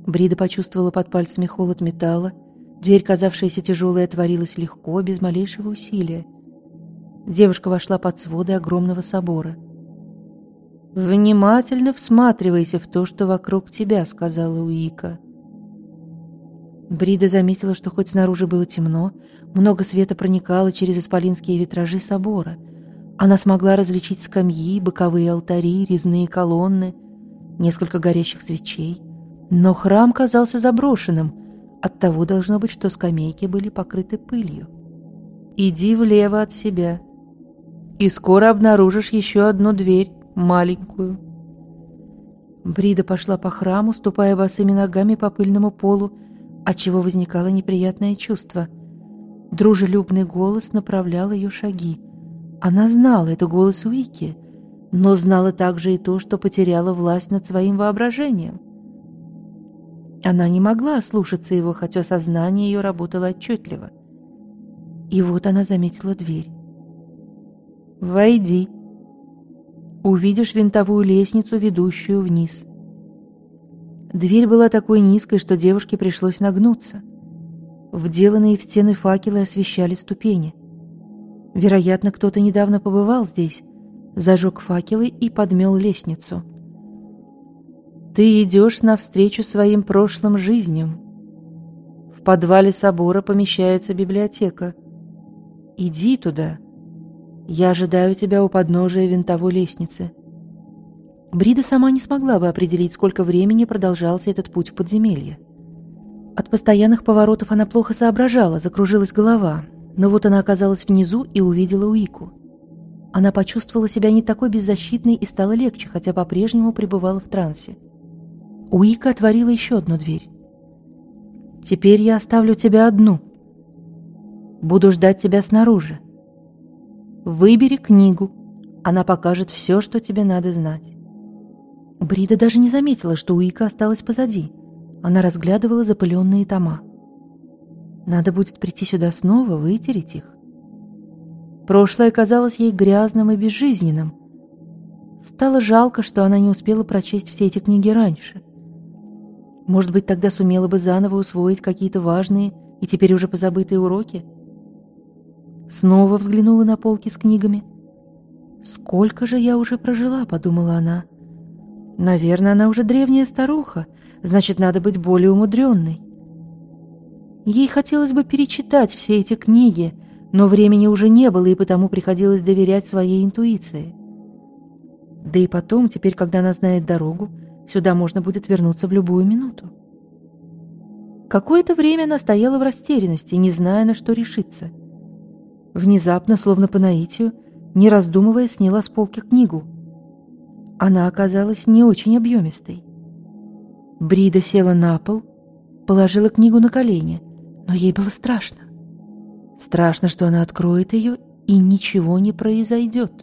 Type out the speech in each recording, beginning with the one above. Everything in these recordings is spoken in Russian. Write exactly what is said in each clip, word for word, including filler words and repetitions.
Брида почувствовала под пальцами холод металла. Дверь, казавшаяся тяжелой, отворилась легко, без малейшего усилия. Девушка вошла под своды огромного собора. «Внимательно всматривайся в то, что вокруг тебя», — сказала Уика. Брида заметила, что хоть снаружи было темно, много света проникало через исполинские витражи собора. Она смогла различить скамьи, боковые алтари, резные колонны, несколько горящих свечей. Но храм казался заброшенным. Оттого должно быть, что скамейки были покрыты пылью. «Иди влево от себя, и скоро обнаружишь еще одну дверь, маленькую». Брида пошла по храму, ступая босыми ногами по пыльному полу, отчего возникало неприятное чувство. Дружелюбный голос направлял ее шаги. Она знала, это голос Уики, но знала также и то, что потеряла власть над своим воображением. Она не могла ослушаться его, хотя сознание ее работало отчетливо. И вот она заметила дверь. «Войди. Увидишь винтовую лестницу, ведущую вниз». Дверь была такой низкой, что девушке пришлось нагнуться. Вделанные в стены факелы освещали ступени. Вероятно, кто-то недавно побывал здесь, зажег факелы и подмел лестницу. «Ты идешь навстречу своим прошлым жизням. В подвале собора помещается библиотека. Иди туда. Я ожидаю тебя у подножия винтовой лестницы». Брида сама не смогла бы определить, сколько времени продолжался этот путь в подземелье. От постоянных поворотов она плохо соображала, закружилась голова, но вот она оказалась внизу и увидела Уику. Она почувствовала себя не такой беззащитной и стало легче, хотя по-прежнему пребывала в трансе. Уика отворила еще одну дверь. «Теперь я оставлю тебя одну. Буду ждать тебя снаружи. Выбери книгу, она покажет все, что тебе надо знать». Брида даже не заметила, что Уика осталась позади. Она разглядывала запыленные тома. Надо будет прийти сюда снова, вытереть их. Прошлое казалось ей грязным и безжизненным. Стало жалко, что она не успела прочесть все эти книги раньше. Может быть, тогда сумела бы заново усвоить какие-то важные и теперь уже позабытые уроки? Снова взглянула на полки с книгами. «Сколько же я уже прожила?» — подумала она. «Наверное, она уже древняя старуха, значит, надо быть более умудренной». Ей хотелось бы перечитать все эти книги, но времени уже не было, и потому приходилось доверять своей интуиции. Да и потом, теперь, когда она знает дорогу, сюда можно будет вернуться в любую минуту. Какое-то время она стояла в растерянности, не зная, на что решиться. Внезапно, словно по наитию, не раздумывая, сняла с полки книгу. Она оказалась не очень объемистой. Брида села на пол, положила книгу на колени, но ей было страшно. Страшно, что она откроет ее, и ничего не произойдет.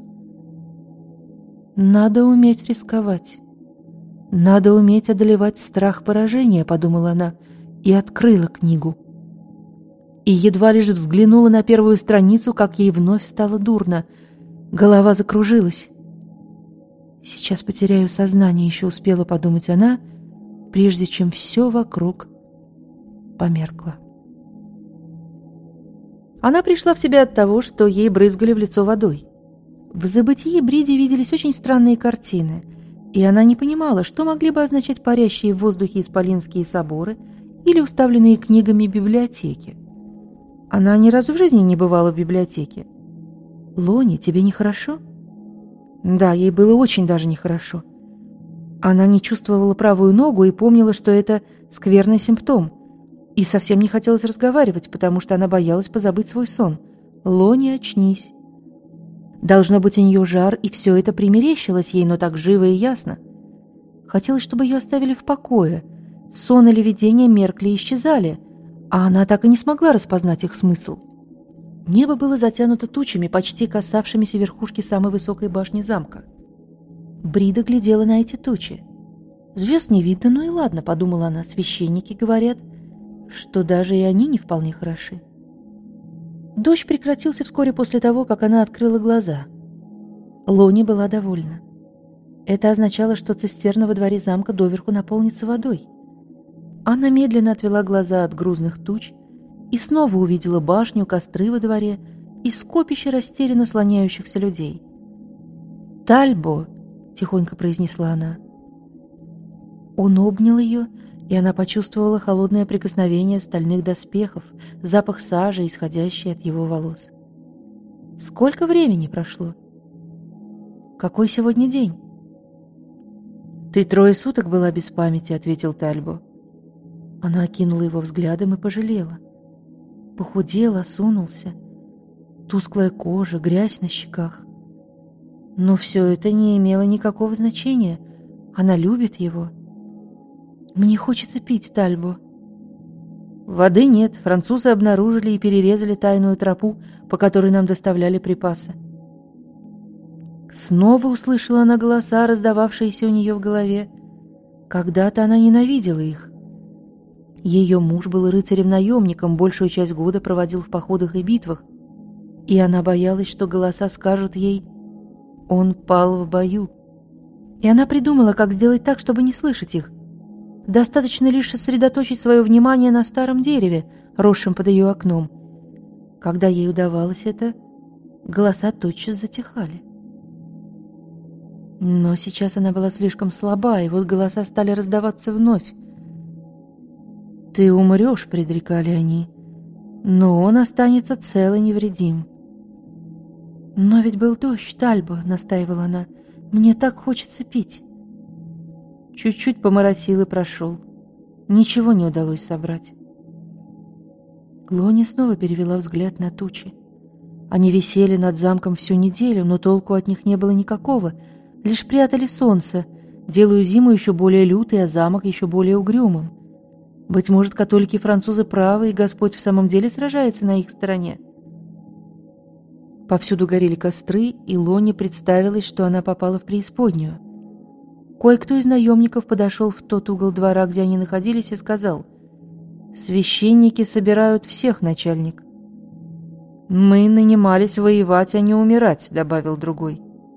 «Надо уметь рисковать. Надо уметь одолевать страх поражения», — подумала она, и открыла книгу. И едва лишь взглянула на первую страницу, как ей вновь стало дурно. Голова закружилась. «Сейчас потеряю сознание», — еще успела подумать она, прежде чем все вокруг померкло. Она пришла в себя от того, что ей брызгали в лицо водой. В забытии Бриде виделись очень странные картины, и она не понимала, что могли бы означать парящие в воздухе исполинские соборы или уставленные книгами библиотеки. Она ни разу в жизни не бывала в библиотеке. «Лони, тебе нехорошо?» Да, ей было очень даже нехорошо. Она не чувствовала правую ногу и помнила, что это скверный симптом. И совсем не хотелось разговаривать, потому что она боялась позабыть свой сон. «Лони, очнись». Должно быть, у нее жар, и все это примерещилось ей, но так живо и ясно. Хотелось, чтобы ее оставили в покое. Сон или видение меркли и исчезали, а она так и не смогла распознать их смысл. Небо было затянуто тучами, почти касавшимися верхушки самой высокой башни замка. Брида глядела на эти тучи. «Звезд не видно, ну и ладно», — подумала она, — «священники говорят, что даже и они не вполне хороши». Дождь прекратился вскоре после того, как она открыла глаза. Лони была довольна. Это означало, что цистерна во дворе замка доверху наполнится водой. Она медленно отвела глаза от грузных туч и снова увидела башню, костры во дворе и скопище растерянно слоняющихся людей. «Тальбо!» — тихонько произнесла она. Он обнял ее, и она почувствовала холодное прикосновение стальных доспехов, запах сажи, исходящий от его волос. «Сколько времени прошло? Какой сегодня день?» «Ты трое суток была без памяти», — ответил Тальбо. Она окинула его взглядом и пожалела. Похудел, осунулся. Тусклая кожа, грязь на щеках. Но все это не имело никакого значения. Она любит его. «Мне хочется пить, Тальбо». «Воды нет. Французы обнаружили и перерезали тайную тропу, по которой нам доставляли припасы». Снова услышала она голоса, раздававшиеся у нее в голове. Когда-то она ненавидела их. Ее муж был рыцарем-наемником, большую часть года проводил в походах и битвах, и она боялась, что голоса скажут ей: «Он пал в бою». И она придумала, как сделать так, чтобы не слышать их. Достаточно лишь сосредоточить свое внимание на старом дереве, росшем под ее окном. Когда ей удавалось это, голоса тотчас затихали. Но сейчас она была слишком слаба, и вот голоса стали раздаваться вновь. «Ты умрешь», — предрекали они, — «но он останется цел и невредим». «Но ведь был дождь, Тальбо», — настаивала она, — «мне так хочется пить». Чуть-чуть поморосил и прошел. Ничего не удалось собрать. Лони снова перевела взгляд на тучи. Они висели над замком всю неделю, но толку от них не было никакого, лишь прятали солнце, делая зиму еще более лютой, а замок еще более угрюмым. Быть может, католики и французы правы, и Господь в самом деле сражается на их стороне. Повсюду горели костры, и Лони представилось, что она попала в преисподнюю. Кое-кто из наемников подошел в тот угол двора, где они находились, и сказал: «Священники собирают всех, начальник». «Мы нанимались воевать, а не умирать», — добавил другой.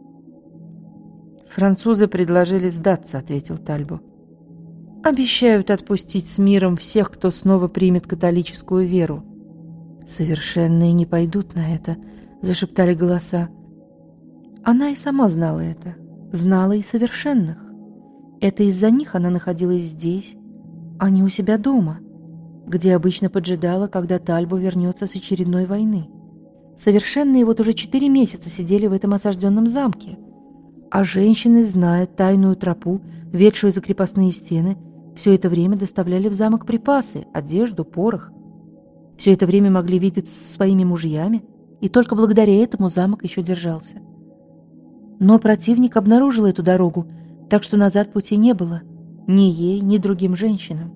«Французы предложили сдаться», — ответил Тальбо. «Обещают отпустить с миром всех, кто снова примет католическую веру». «Совершенные не пойдут на это», — зашептали голоса. Она и сама знала это, знала и совершенных. Это из-за них она находилась здесь, а не у себя дома, где обычно поджидала, когда Тальбо вернется с очередной войны. Совершенные вот уже четыре месяца сидели в этом осажденном замке, а женщины, зная тайную тропу, ведшую за крепостные стены, все это время доставляли в замок припасы, одежду, порох. Все это время могли видеться со своими мужьями, и только благодаря этому замок еще держался. Но противник обнаружил эту дорогу, так что назад пути не было ни ей, ни другим женщинам.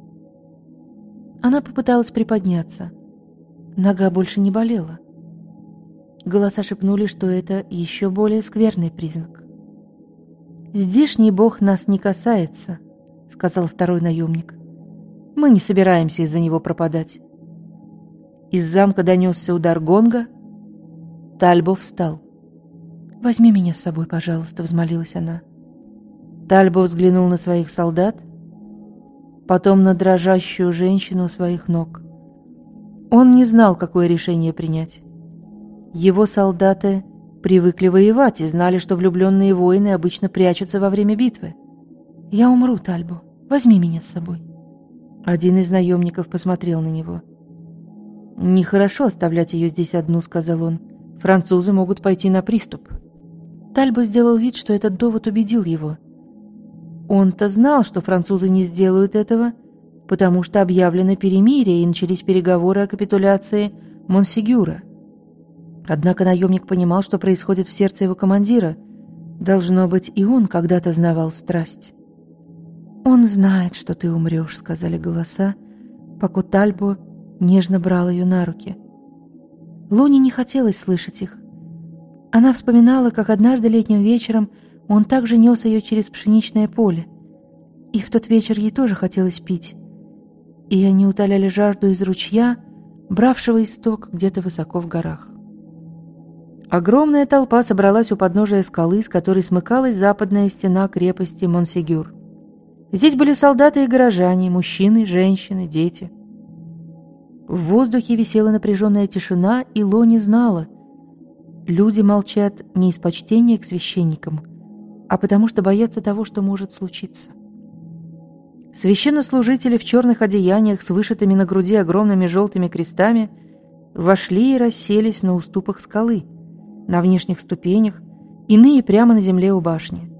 Она попыталась приподняться. Нога больше не болела. Голоса шепнули, что это еще более скверный признак. «Здешний бог нас не касается», — сказал второй наемник. «Мы не собираемся из-за него пропадать». Из замка донесся удар гонга. Тальбо встал. «Возьми меня с собой, пожалуйста», — взмолилась она. Тальбо взглянул на своих солдат, потом на дрожащую женщину у своих ног. Он не знал, какое решение принять. Его солдаты привыкли воевать и знали, что влюбленные воины обычно прячутся во время битвы. «Я умру, Тальбо. Возьми меня с собой». Один из наемников посмотрел на него. «Нехорошо оставлять ее здесь одну», — сказал он. «Французы могут пойти на приступ». Тальбо сделал вид, что этот довод убедил его. Он-то знал, что французы не сделают этого, потому что объявлено перемирие и начались переговоры о капитуляции Монсегюра. Однако наемник понимал, что происходит в сердце его командира. Должно быть, и он когда-то знавал страсть. «Он знает, что ты умрешь», — сказали голоса, пока Тальбо нежно брал ее на руки. Лони не хотелось слышать их. Она вспоминала, как однажды летним вечером он также нес ее через пшеничное поле. И в тот вечер ей тоже хотелось пить. И они утоляли жажду из ручья, бравшего исток где-то высоко в горах. Огромная толпа собралась у подножия скалы, с которой смыкалась западная стена крепости Монсегюр. Здесь были солдаты и горожане, мужчины, женщины, дети. В воздухе висела напряженная тишина, и Ло не знала. Люди молчат не из почтения к священникам, а потому что боятся того, что может случиться. Священнослужители в черных одеяниях с вышитыми на груди огромными желтыми крестами вошли и расселись на уступах скалы, на внешних ступенях, иные прямо на земле у башни.